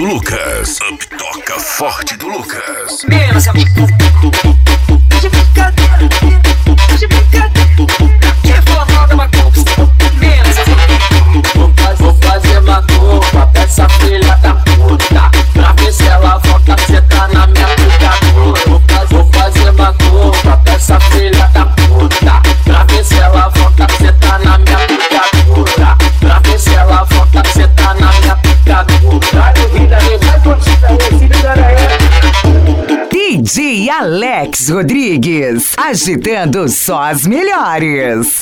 Lucas. A pitoca forte do Lucas. Menos de brincadeira, de brincadeira. Que é forró da macumba. Menos Vou fazer macumba pra essa filha da puta, pra ver se ela volta a sentar na minha picadura. Vou fazer macumba pra essa filha da puta, pra ver se ela volta a sentar na minha picadura. Pra ver se ela volta a sentar na minha picadura. DJ Alex Rodrigues, agitando só as melhores.